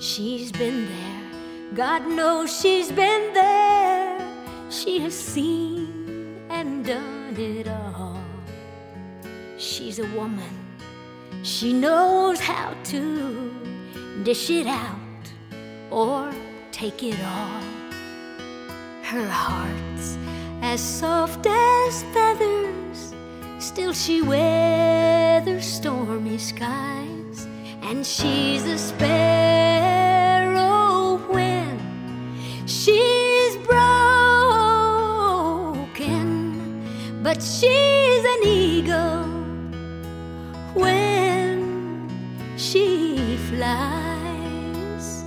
She's been there, God knows she's been there. She has seen and done it all. She's a woman, she knows how to dish it out or take it all. Her heart's as soft as feathers, still she weathers stormy skies. And she's a sparrow when she's broken, but she's an eagle when she flies.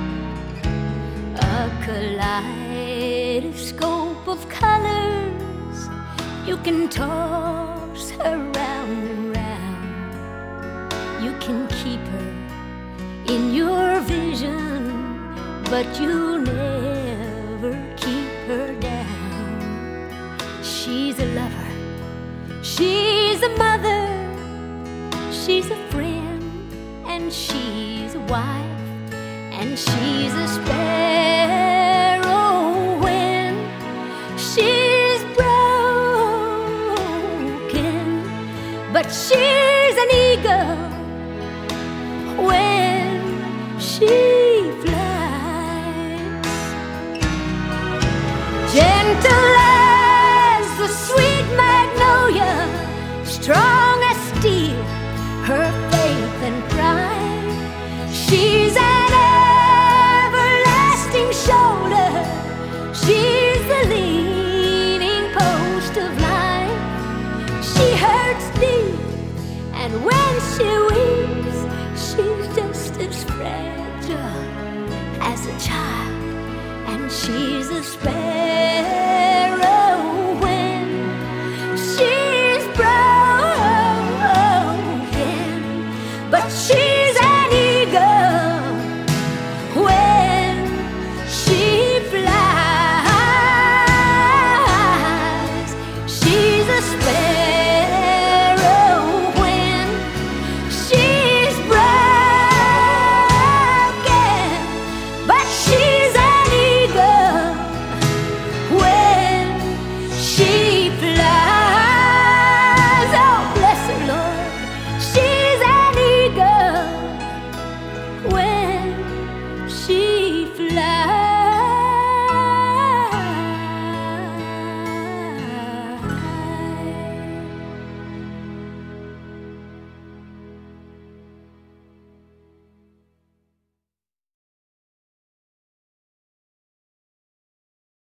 A kaleidoscope of colors, you can toss her round and round. You can keep her in your vision, but you never keep her down. She's a lover, she's a mother, she's a friend, and she's a wife. And she's a sparrow when she's broken, but she's an eagle when she flies. Gentle as the sweet magnolia, strong as steel, her faith and pride. She's an everlasting shoulder, she's the leaning post of life. She hurts deep, and when she weeps, she's just as fragile as a child. And she's a sparrow